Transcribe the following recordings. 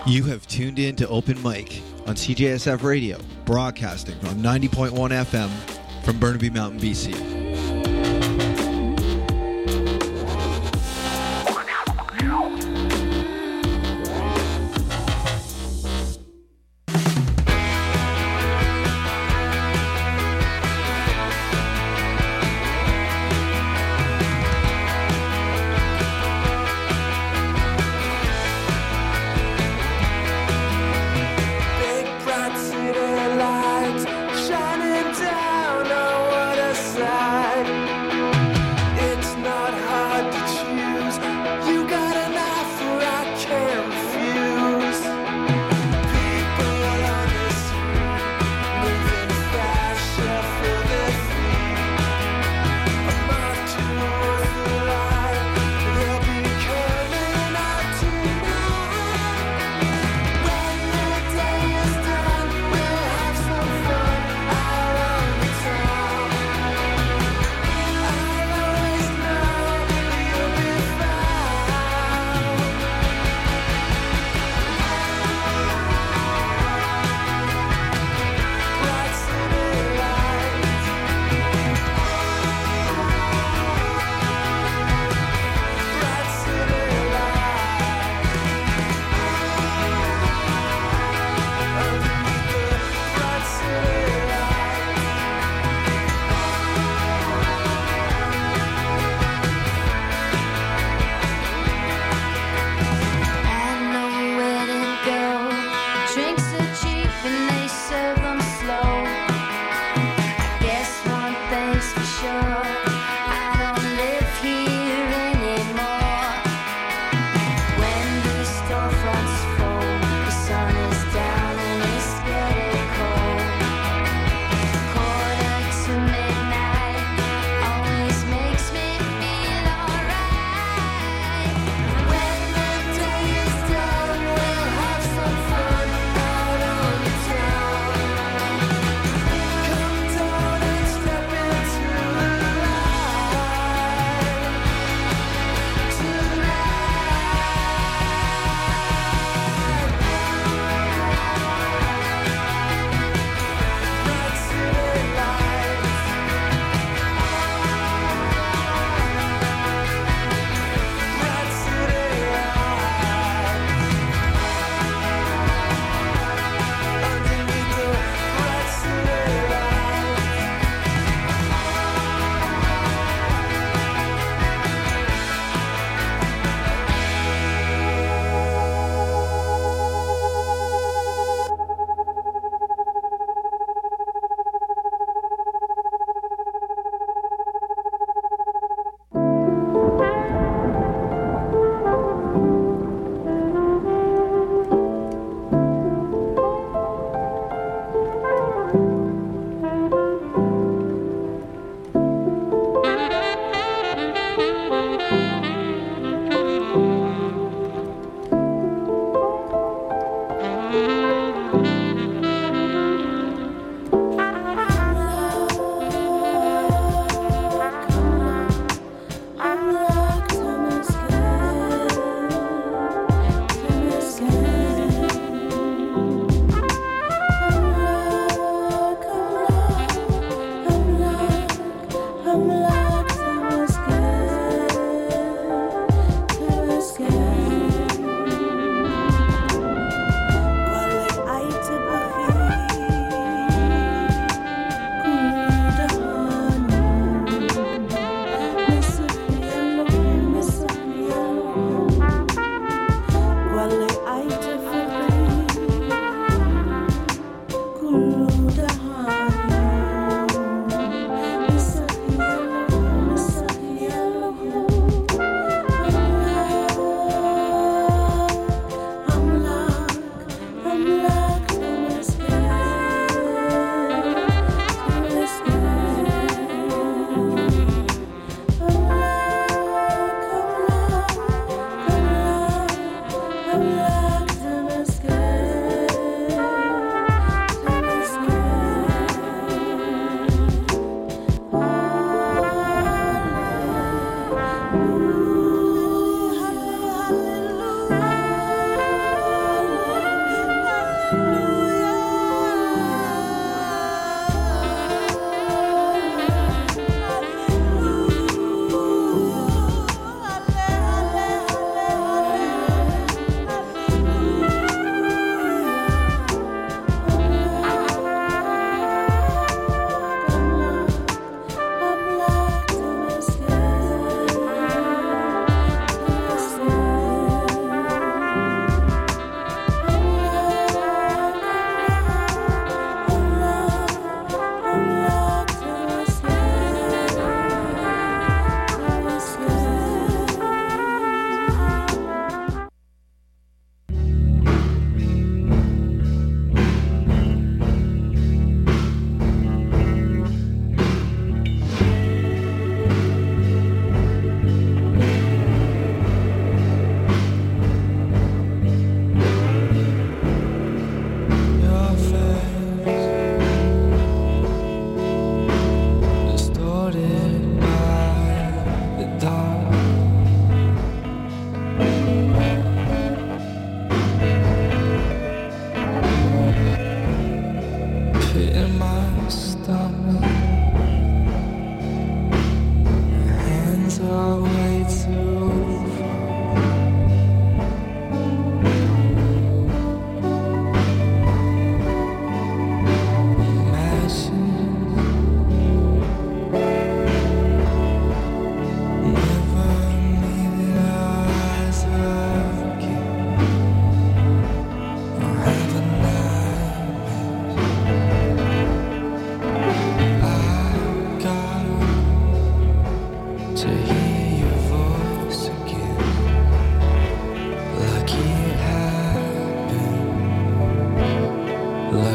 You have tuned in to Open Mic on CJSF Radio, broadcasting on 90.1 FM from Burnaby Mountain, BC. Shining down on what a sight.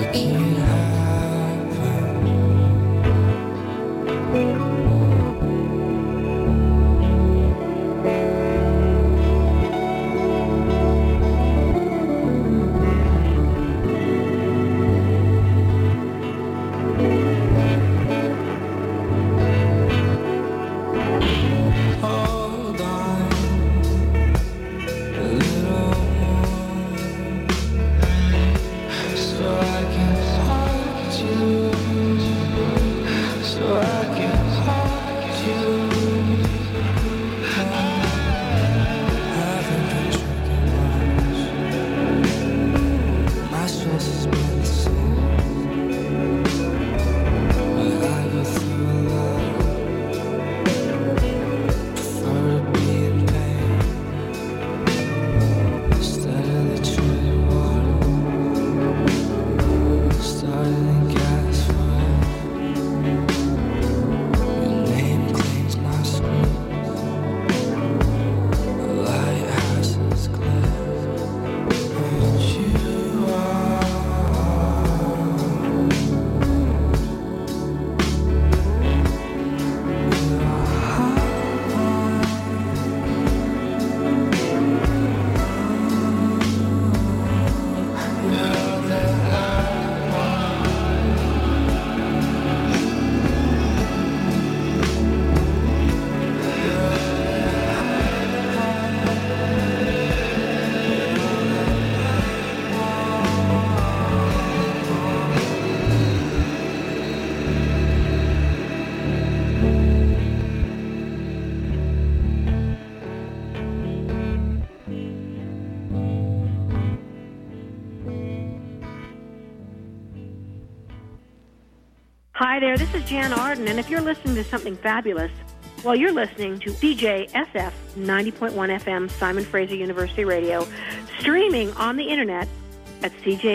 Hi there, this is Jan Arden, and if you're listening to something fabulous, well, you're listening to CJSF 90.1 FM, Simon Fraser University Radio, streaming on the internet at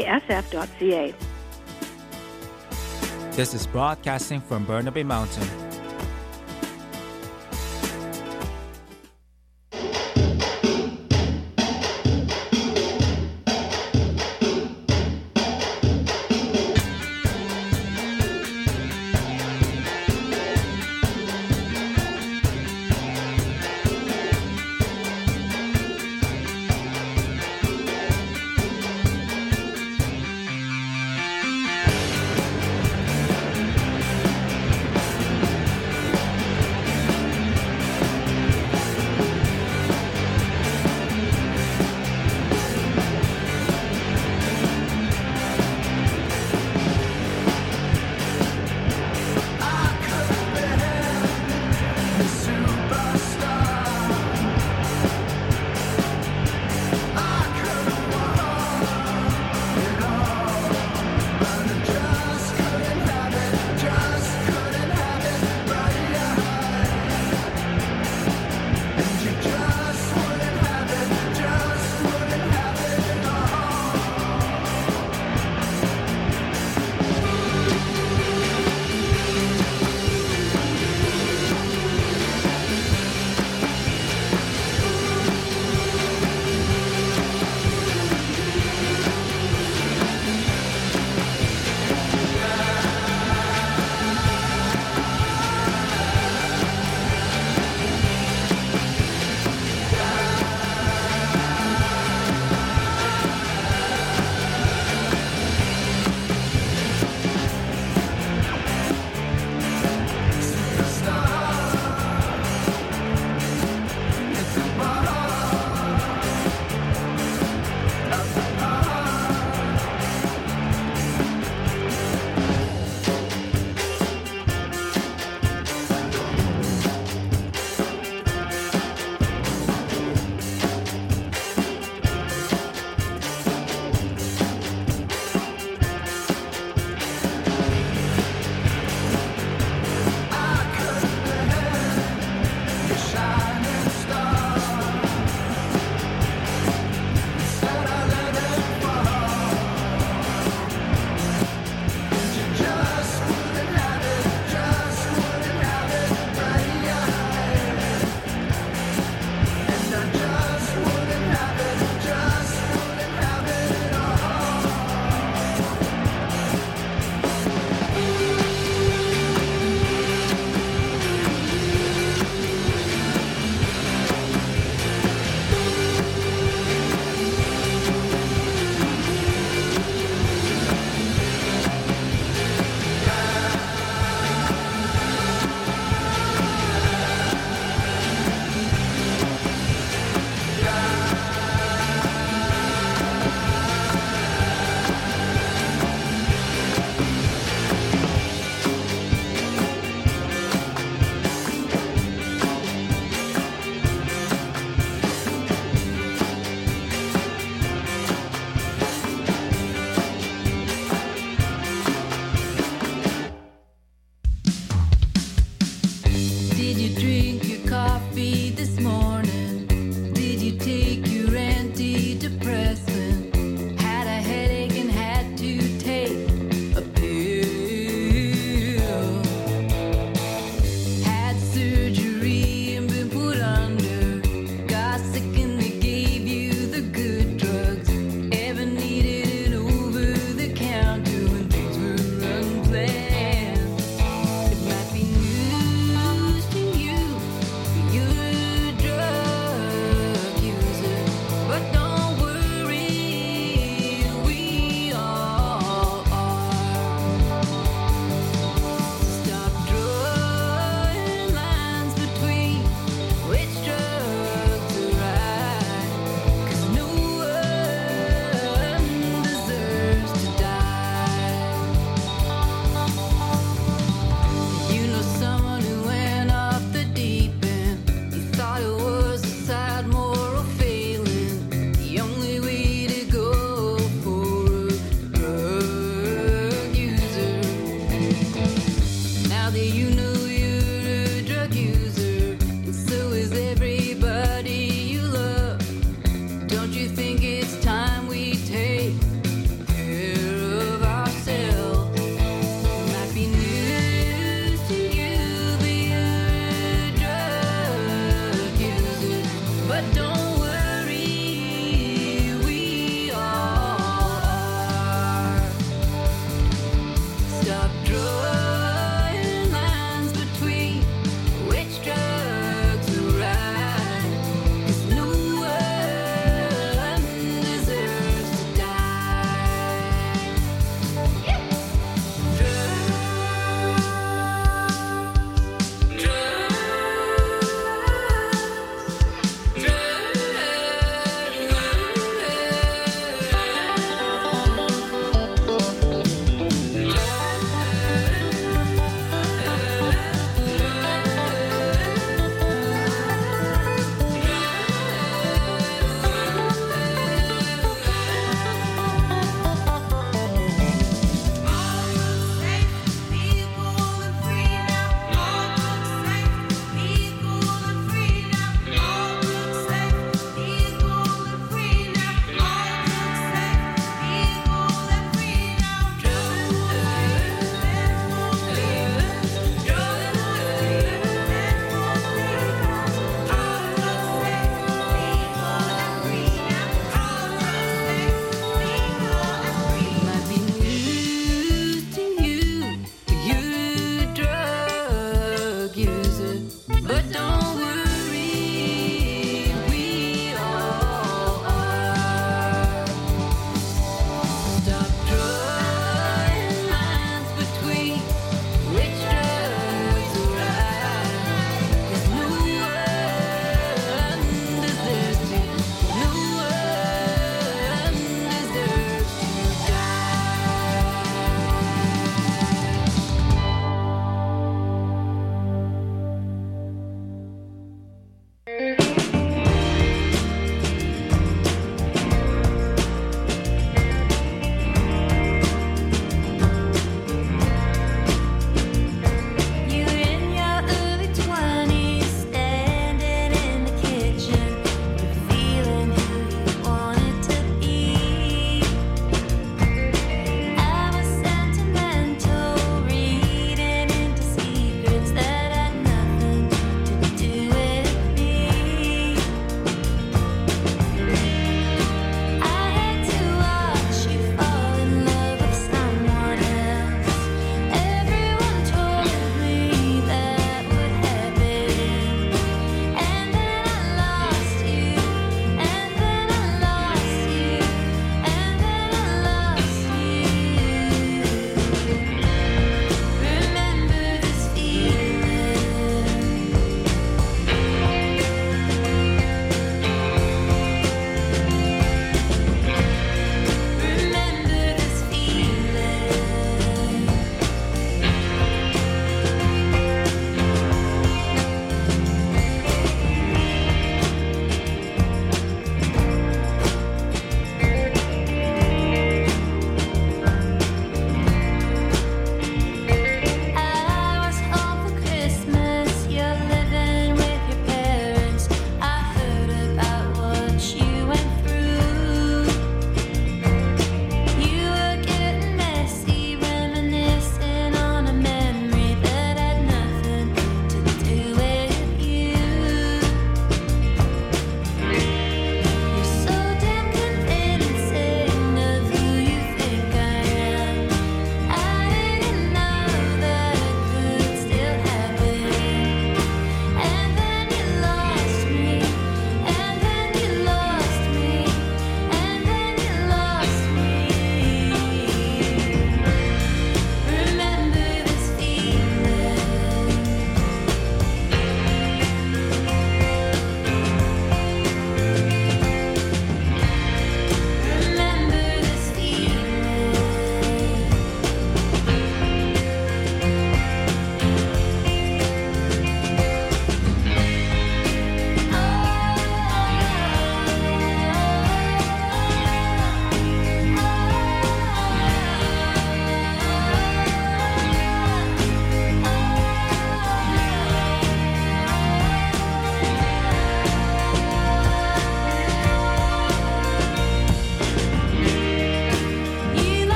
cjsf.ca. This is broadcasting from Burnaby Mountain.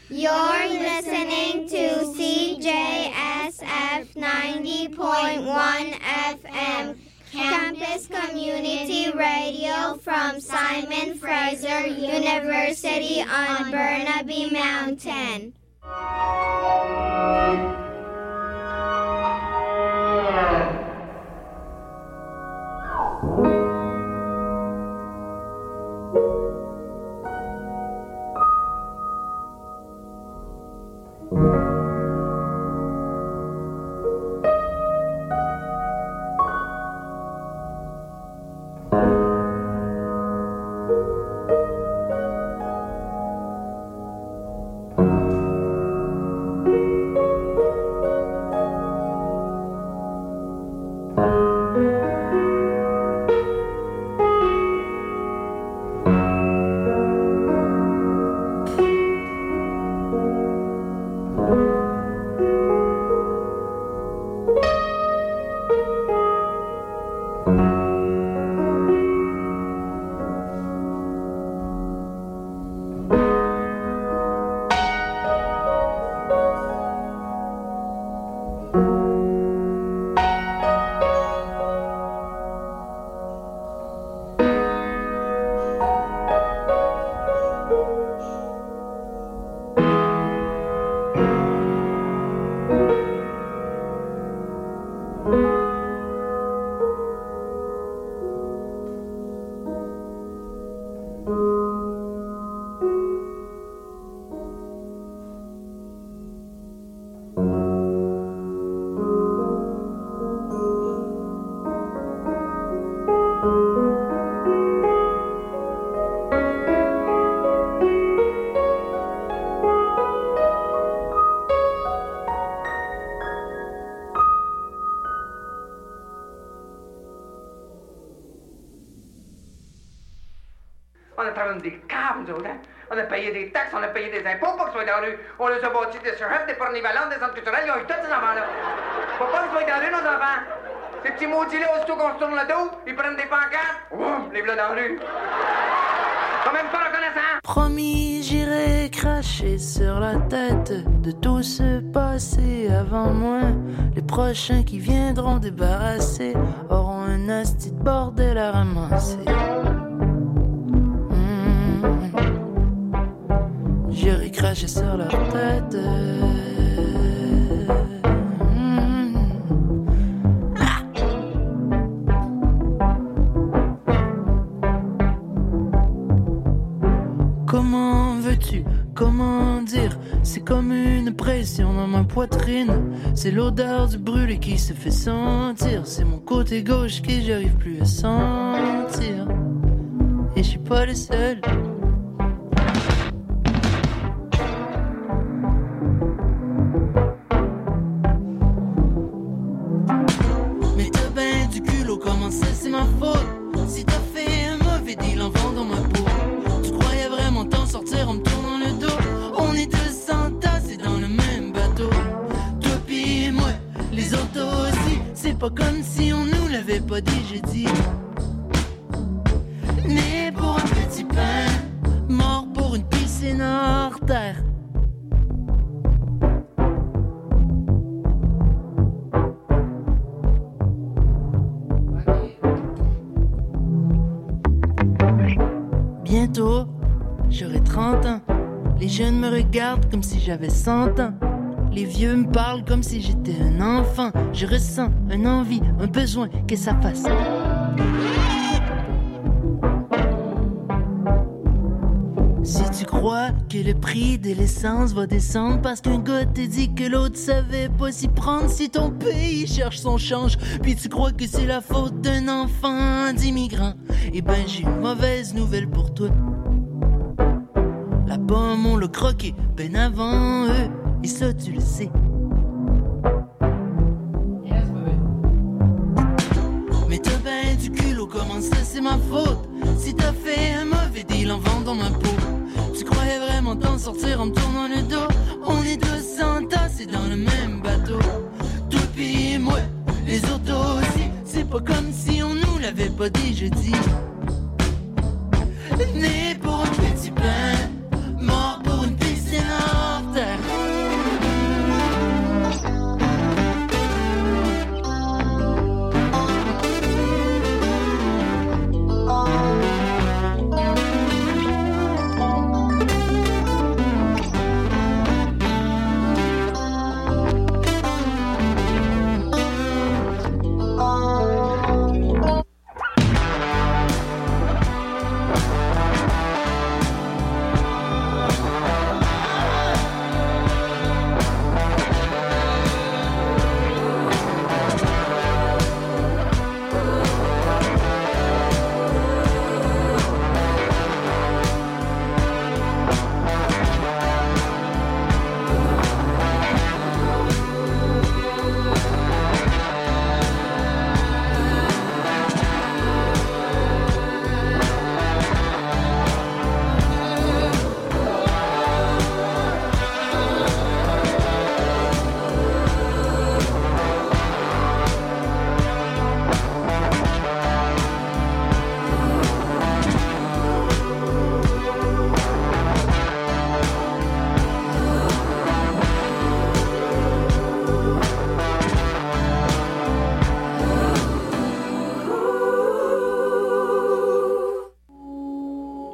You're listening to CJSF 90.1 FM, Campus Community Radio from Simon Fraser University on Burnaby Mountain. Des câbles, nous autres, hein? On a payé des taxes, on a payé des impôts pour qu'ils soient dans la rue. On les a bâtis des surhettes, des pornivalantes, des centres culturels, ils ont eu tous ces enfants-là. Faut pas qu'ils soient dans la rue, nos enfants. Ces petits maudits-là, aussitôt qu'on se tourne le dos, ils prennent des pancartes, ouf, les voilà dans la rue. Ils sont même pas reconnaissants. Promis, j'irai cracher sur la tête de tout ce passé avant moi. Les prochains qui viendront débarrasser auront un asti de bordel à ramasser. J'irai cracher sur leur tête. Ah! Comment veux-tu, comment dire? C'est comme une pression dans ma poitrine. C'est l'odeur du brûlé qui se fait sentir. C'est mon côté gauche que j'arrive plus à sentir. Et je suis pas le seul. Comment ça c'est ma faute? Si t'as fait un mauvais deal en vendant ma peau, tu croyais vraiment t'en sortir en me tournant le dos? On est 200 tassés dans le même bateau, toi pis moi, les autres aussi. C'est pas comme si on nous l'avait pas déjà dit. Né pour un petit pain, mort pour une piscine hors terre. Bientôt, j'aurai 30 ans. Les jeunes me regardent comme si j'avais 100 ans. Les vieux me parlent comme si j'étais un enfant. Je ressens une envie, un besoin que ça fasse. Si tu crois que le prix de l'essence va descendre parce qu'un gars t'a dit que l'autre savait pas s'y prendre, si ton pays cherche son change, puis tu crois que c'est la faute d'un enfant d'immigrant, eh ben j'ai une mauvaise nouvelle pour toi. La pomme on l'a croqué ben avant eux, et ça tu le sais. Mais t'as ben du culot, comment ça c'est ma faute? Si t'as fait un mauvais deal en vendant ma peau, tu croyais vraiment t'en sortir en me tournant le dos? On est 200 tassés dans le même bateau, toi pis moi, les autres aussi. C'est pas comme si on nous l'avait pas déjà dit. Né pour un petit pain, mort pour une piscine hors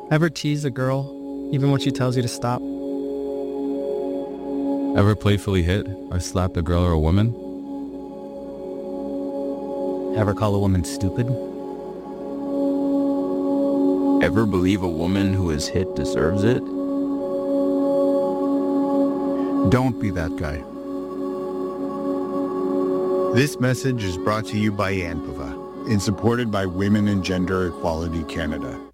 Ever tease a girl, even when she tells you to stop? Ever playfully hit or slapped a girl or a woman? Ever call a woman stupid? Ever believe a woman who is hit deserves it? Don't be that guy. This message is brought to you by ANPVA and supported by Women and Gender Equality Canada.